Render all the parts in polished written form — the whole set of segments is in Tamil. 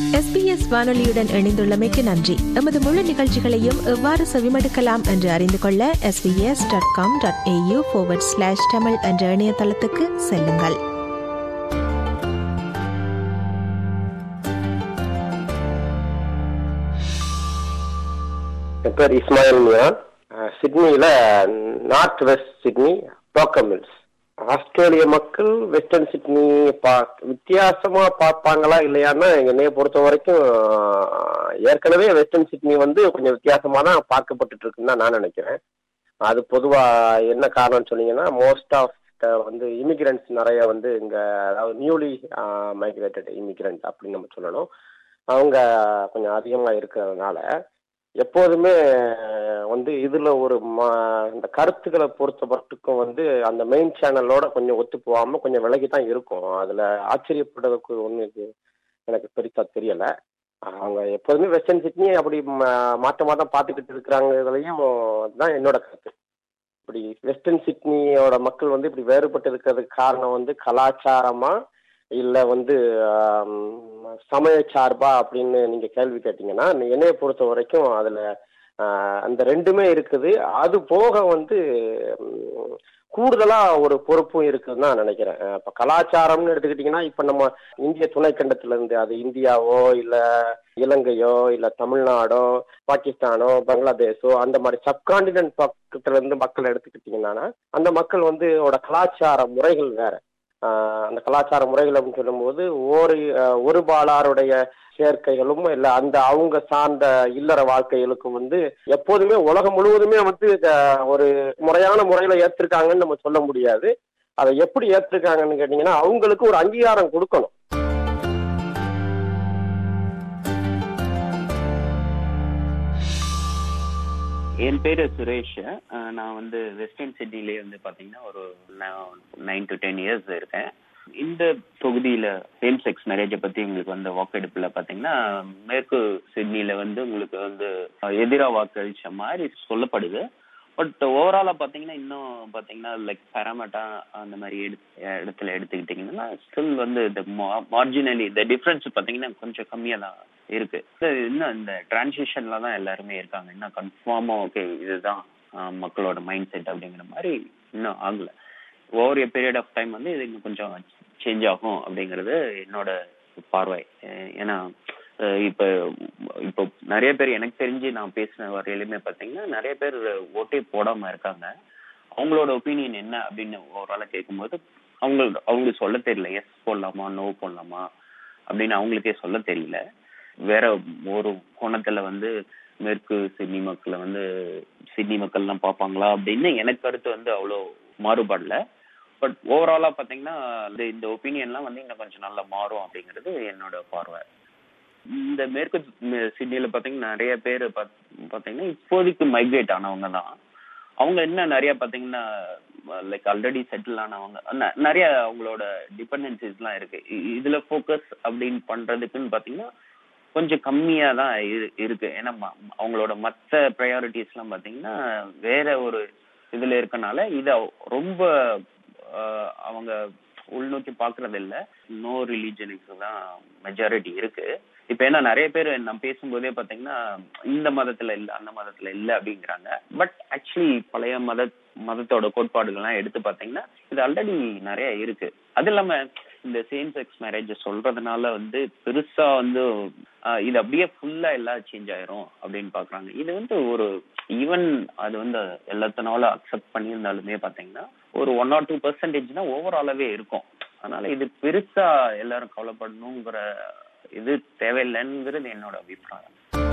SBS வானொலியுடன் இணைந்துள்ளமைக்கு நன்றி. எமது முழு நிகழ்ச்சிகளையும் எவ்வாறு செவிமடுக்கலாம் என்று அறிந்து கொள்ள sbs.com.au/tamil என்ற இணையதளத்துக்கு செல்லுங்கள். என் பேர் இஸ்மாயில் மியான். சிட்னியில் நார்த் வெஸ்ட் சிட்னி டோக்கன் மில்ஸ். ஆஸ்திரேலிய மக்கள் வெஸ்டர்ன் சிட்னி வித்தியாசமா பார்ப்பாங்களா இல்லையான்னா என்னைய பொறுத்த வரைக்கும் ஏற்கனவே வெஸ்டர்ன் சிட்னி கொஞ்சம் வித்தியாசமா தான் பார்க்கப்பட்டு இருக்குன்னு தான் நான் நினைக்கிறேன். அது பொதுவா என்ன காரணம்னு சொன்னீங்கன்னா, மோஸ்ட் ஆஃப் இமிகிரண்ட்ஸ் நிறைய இங்க, அதாவது நியூலி மைக்ரேட்டட் இமிகிரண்ட் அப்படின்னு நம்ம சொல்லணும், அவங்க கொஞ்சம் அதிகமா இருக்கிறதுனால எப்போதுமே இதுல இந்த கருத்துக்களை பொறுத்த மட்டுக்கும் அந்த மெயின் சேனலோட கொஞ்சம் ஒத்து போகாம கொஞ்சம் விலகி தான் இருக்கும். அதுல ஆச்சரியப்படுறதுக்கு ஒண்ணு எனக்கு பெருசா தெரியல. அவங்க எப்போதுமே வெஸ்டர்ன் சிட்னி அப்படி மாற்றமா தான் பார்த்துக்கிட்டு இருக்கிறாங்கிறதையும் தான் என்னோட கருத்து. இப்படி வெஸ்டர்ன் சிட்னியோட மக்கள் இப்படி வேறுபட்டு இருக்கிறதுக்கு காரணம் கலாச்சாரமா இல்ல சமய சார்பா அப்படின்னு நீங்க கேள்வி கேட்டீங்கன்னா, என்னைய பொறுத்த வரைக்கும் அதுல அந்த ரெண்டுமே இருக்குது. அது போக கூடுதலா ஒரு பொறுப்பும் இருக்குதுன்னு நான் நினைக்கிறேன். இப்ப கலாச்சாரம்னு எடுத்துக்கிட்டீங்கன்னா, இப்ப நம்ம இந்திய துணைக்கண்டத்துல இருந்து, அது இந்தியாவோ இல்ல இலங்கையோ இல்ல தமிழ்நாடோ பாகிஸ்தானோ பங்களாதேஷோ அந்த மாதிரி சப்கான்டினென்ட் பக்கத்துல இருந்து மக்கள் எடுத்துக்கிட்டீங்கன்னா, அந்த மக்கள் கலாச்சார முறைகள் வேற. அந்த கலாச்சார முறைகள் அப்படின்னு சொல்லும்போது ஒரு பாலாருடைய சேர்க்கைகளும் இல்ல அந்த அவங்க சார்ந்த இல்லற வாழ்க்கைகளுக்கும் எப்போதுமே உலகம் முழுவதுமே ஒரு முறையான முறையில ஏற்றிருக்காங்கன்னு நம்ம சொல்ல முடியாது. அதை எப்படி ஏற்றிருக்காங்கன்னு கேட்டீங்கன்னா, அவங்களுக்கு ஒரு அங்கீகாரம் கொடுக்கணும். என் பேரு சுரேஷ். நான் வெஸ்டர்ன் சிட்னிலேயே பாத்தீங்கன்னா ஒரு 9 to 10 years இருக்கேன். இந்த தொகுதியில சேம் செக்ஸ் மேரேஜை பத்தி உங்களுக்கு வாக்கெடுப்புல பாத்தீங்கன்னா, மேற்கு சிட்னில உங்களுக்கு எதிரா வாக்களிச்ச மாதிரி சொல்லப்படுது. பட் ஓவராலா பாத்தீங்கன்னா, இன்னும் பாத்தீங்கன்னா லைக் பராமட்டா அந்த மாதிரி இடத்துல எடுத்துக்கிட்டீங்கன்னா, ஸ்டில் இந்த மார்ஜினலி இந்த டிஃபரன்ஸ் பாத்தீங்கன்னா கொஞ்சம் கம்மியா தான் இருக்கு. இன்னும் இந்த டிரான்சிஷன்ல தான் எல்லாருமே இருக்காங்க. இன்னும் கன்ஃபார்மா ஓகே இதுதான் மக்களோட மைண்ட் செட் அப்படிங்கிற மாதிரி இன்னும் ஆகல. Over a period of time இது இன்னும் கொஞ்சம் சேஞ்ச் ஆகும் அப்படிங்கிறது என்னோட பார்வை. ஏன்னா இப்போ நிறைய பேர், எனக்கு தெரிஞ்சு நான் பேசின வரையிலுமே பாத்தீங்கன்னா நிறைய பேர் ஓட்டே போடாம இருக்காங்க. அவங்களோட ஒப்பீனியன் என்ன அப்படின்னு ஓவரால கேட்கும்போது அவங்களுக்கு சொல்ல தெரியல. எஸ் போடலாமா நோ போடலாமா அப்படின்னு அவங்களுக்கே சொல்ல தெரியல. வேற ஒரு கோணத்துல மேற்கு சிட்னி மக்களை சிட்னி மக்கள் எல்லாம் பார்ப்பாங்களா அப்படின்னு எனக்கு கருத்து அவ்வளோ மாறுபடல. பட் ஓவராலா பாத்தீங்கன்னா இந்த ஒப்பீனியன்லாம் இன்னும் கொஞ்சம் நல்லா மாறும் அப்படிங்கிறது என்னோட பார்வை. இந்த மேற்கு சிட்னில பாத்தீங்கன்னா நிறைய பேர் பாத்தீங்கன்னா இப்போதைக்கு மைக்ரேட் ஆனவங்க தான். அவங்க என்ன நிறைய பாத்தீங்கன்னா லைக் ஆல்ரெடி செட்டில் ஆனவங்க, நிறைய அவங்களோட டிபெண்டன்சிஸ் எல்லாம் இருக்கு. இதுல போக்கஸ் அப்படின்னு பண்றதுக்குன்னு பாத்தீங்கன்னா கொஞ்சம் கம்மியா தான் இருக்கு. ஏன்னா அவங்களோட மற்ற ப்ரையாரிட்டிஸ் எல்லாம் பாத்தீங்கன்னா வேற ஒரு இதுல இருக்கனால இத ரொம்ப அவங்க உள்நோக்கி பாக்குறது இல்ல. நோ ரிலீஜனுக்கு தான் மெஜாரிட்டி இருக்கு. இப்ப ஏன்னா நிறைய பேர் நம்ம பேசும்போதே பாத்தீங்கன்னா இந்த மதத்துல இல்ல அந்த மதத்துல இல்ல அப்படிங்கிறாங்க. பட் ஆக்சுவலி பழைய மதத்தோட கோட்பாடுகள்லாம் எடுத்து பாத்தீங்கன்னா இது ஆல்ரெடி நிறைய இருக்கு. அது இல்லாம இந்த சேம் செக்ஸ் மேரேஜ் சொல்றதுனால பெருசா இது அப்படியே ஃபுல்லா எல்லாம் சேஞ்ச் ஆயிரும் அப்படின்னு பாக்குறாங்க. இது ஒரு ஈவன் அது எல்லாத்தினால அக்செப்ட் பண்ணியிருந்தாலுமே பாத்தீங்கன்னா ஒரு 1 or 2% தான் ஓவராலாவே இருக்கும். அதனால இது பெருசா எல்லாரும் கவலைப்படணுங்கிற இது தேவையில்லைங்கிறது என்னோட அபிப்பிராயம்.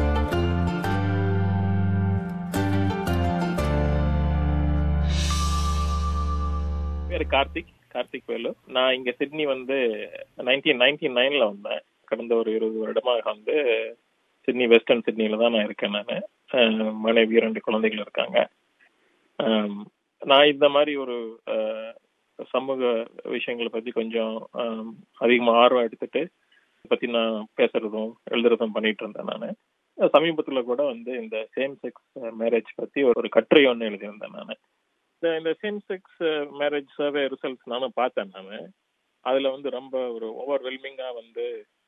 பேரு கார்த்திக் வேலு. நான் இங்க சிட்னி 1999 வந்தேன். கடந்த ஒரு 20 வருடமாக சிட்னி வெஸ்டர்ன் சிட்னில தான் நான் இருக்கேன். நான் மனைவி 2 குழந்தைகள் இருக்காங்க. நான் இந்த மாதிரி ஒரு சமூக விஷயங்களை பத்தி கொஞ்சம் அதிகமா ஆர்வம் எடுத்துட்டு பத்தி நான் பேசுறதும் எழுதுறதும் பண்ணிட்டு இருந்தேன். நான் சமீபத்துல கூட இந்த சேம் செக்ஸ் மேரேஜ் பத்தி ஒரு கட்டுரை ஒன்று எழுதியிருந்தேன். நான் இந்த same sex marriage survey results நானும் பார்த்தேன். நான் அதுல ரொம்ப ஒரு ஓவர்வெல்மிங்கா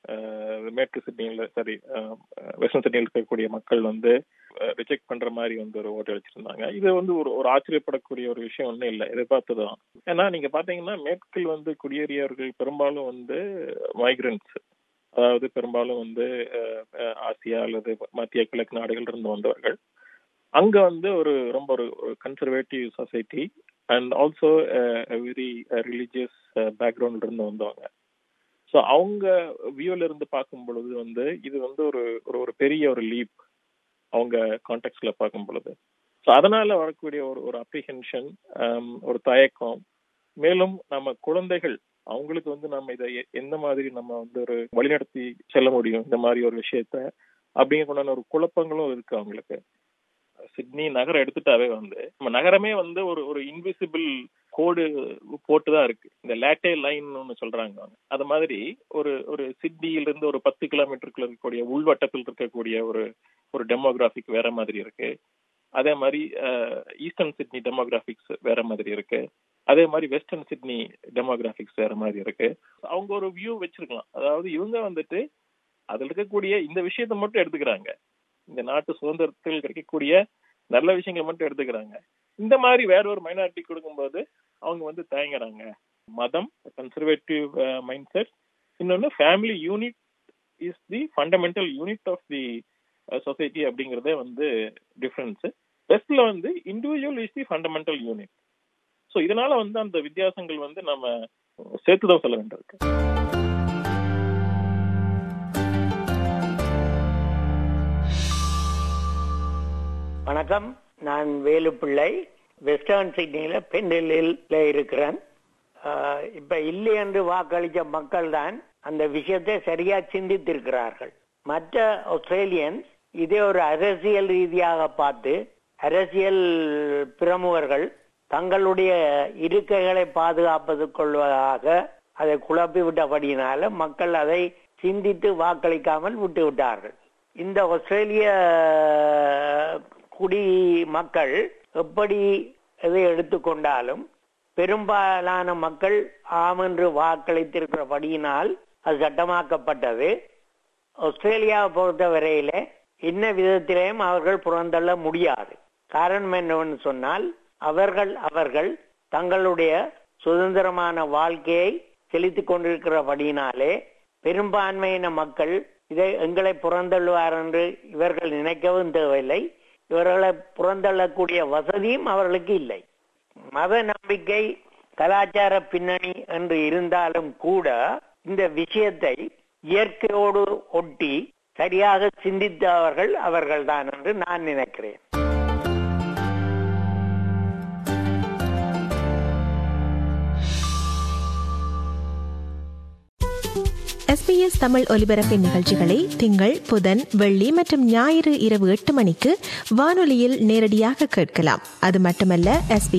மேற்கு சிட்னியில் வெஸ்டர்ன் சிட்னியில் இருக்கக்கூடிய மக்கள் வந்து ரிஜெக்ட் பண்ற மாதிரி வந்து ஒரு ஓட்டு அளிச்சிருந்தாங்க. இது வந்து ஒரு ஆச்சரியப்படக்கூடிய ஒரு விஷயம் ஒன்றும் இல்லை, எதிர்பார்த்ததுதான். ஏன்னா நீங்க பாத்தீங்கன்னா மேற்கில் வந்து குடியேறியவர்கள் பெரும்பாலும் வந்து மைக்ரன்ட்ஸ், அதாவது பெரும்பாலும் வந்து ஆசியா அல்லது மத்திய கிழக்கு நாடுகள் இருந்து வந்தவர்கள். அங்க வந்து ரொம்ப ஒரு conservative society and also very religious பேக்ரவுண்ட்ல இருந்து வந்தவங்க. ஸோ அவங்க வியூல இருந்து பார்க்கும் பொழுது வந்து இது வந்து ஒரு பெரிய ஒரு லீப் அவங்க கான்டெக்ட்ல பார்க்கும் பொழுது. ஸோ அதனால வரக்கூடிய ஒரு அப்ரிஹென்ஷன், ஒரு தயக்கம். மேலும் நம்ம குழந்தைகள் அவங்களுக்கு வந்து நம்ம இதை எந்த மாதிரி நம்ம வந்து ஒரு வழிநடத்தி செல்ல முடியும் இந்த மாதிரி ஒரு விஷயத்த அப்படிங்கிற ஒரு குழப்பங்களும் இருக்கு அவங்களுக்கு. சிட்னி நகரம் எடுத்துட்டாவே வந்து நம்ம நகரமே வந்து ஒரு இன்விசிபிள் கோடு போட்டுதான் இருக்கு. இந்த லேட்டே லைன் ஒன்று சொல்றாங்க. அது மாதிரி ஒரு சிட்னியில இருந்து ஒரு 10 கிலோமீட்டருக்குள்ள இருக்கக்கூடிய உள்வட்டத்தில் இருக்கக்கூடிய ஒரு டெமோகிராபிக் வேற மாதிரி இருக்கு. அதே மாதிரி ஈஸ்டர்ன் சிட்னி டெமோகிராபிக்ஸ் வேற மாதிரி இருக்கு. அதே மாதிரி வெஸ்டர்ன் சிட்னி டெமோகிராபிக்ஸ் வேற மாதிரி இருக்கு. அவங்க ஒரு வியூ வச்சிருக்கலாம். அதாவது இவங்க வந்துட்டு அதுல இருக்கக்கூடிய இந்த விஷயத்த மட்டும் எடுத்துக்கிறாங்க. இந்த நாட்டு சுதந்திரத்தில் கிடைக்கக்கூடிய நல்ல விஷயங்களை மட்டும் எடுத்துக்கிறாங்க. இந்த மாதிரி வேற ஒரு மைனாரிட்டி கொடுக்கும்போது அவங்க வந்து தயங்குறாங்க. மதம், கன்சர்வேட்டிவ் மைண்ட் செட், இன்னொன்னு family unit is the fundamental unit of the society அப்படிங்கறதே வந்து டிஃபரன்ஸ். வெஸ்ட்ல வந்து individual is the fundamental unit. So இதனால வந்து அந்த வித்தியாசங்கள் வந்து நம்ம சேர்த்துதான் சொல்ல வேண்டியிருக்கு. வணக்கம், நான் வேலுப்பிள்ளை, வெஸ்டர்ன் சிட்னியில பெண்டிலில் இருக்கிறேன். இப்ப இல்லை என்று வாக்களித்த மக்கள் தான் அந்த விஷயத்தை சரியா சிந்தித்திருக்கிறார்கள். மற்ற ஆஸ்திரேலியன்ஸ் இதே ஒரு அரசியல் ரீதியாக பார்த்து, அரசியல் பிரமுகர்கள் தங்களுடைய இருக்கைகளை பாதுகாப்பதற்கொள்வதாக அதை குழப்பி விட்டபடியினால மக்கள் அதை சிந்தித்து வாக்களிக்காமல் விட்டு விட்டார்கள். இந்த ஆஸ்திரேலிய குடி மக்கள் எப்படி எதை எடுத்துக்கொண்டாலும் பெரும்பாலான மக்கள் ஆம் என்று வாக்களித்திருக்கிறபடியினால் அது சட்டமாக்கப்பட்டது. ஆஸ்திரேலியாவை பொறுத்த வரையில என்ன விதத்திலேயும் அவர்கள் புறந்தள்ள முடியாது. காரணம் என்னவென்று சொன்னால் அவர்கள் தங்களுடைய சுதந்திரமான வாழ்க்கையை செலுத்திக் கொண்டிருக்கிறபடியினாலே பெரும்பான்மையின மக்கள் இதை எங்களை புறந்தள்ளுவார் என்று இவர்கள் நினைக்கவும் தேவையில்லை. இவர்களை புறந்தள்ளக்கூடிய வசதியும் அவர்களுக்கு இல்லை. மத நம்பிக்கை, கலாச்சார பின்னணி என்று இருந்தாலும் கூட இந்த விஷயத்தை இயற்கையோடு ஒட்டி சரியாக சிந்தித்தவர்கள் அவர்கள்தான் என்று நான் நினைக்கிறேன். SBS தமிழ் ஒலிபரப்பின் நிகழ்ச்சிகளை திங்கள், புதன், வெள்ளி மற்றும் ஞாயிறு இரவு 8 மணிக்கு வானொலியில் நேரடியாக கேட்கலாம். அது மட்டுமல்ல,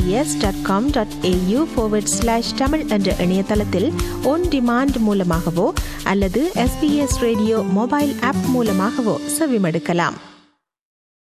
sbs.com.au/tamil என்ற இணையதளத்தில் ஒன் டிமாண்ட் மூலமாகவோ அல்லது SBS ரேடியோ மொபைல் ஆப் மூலமாகவோ செவிமடுக்கலாம்.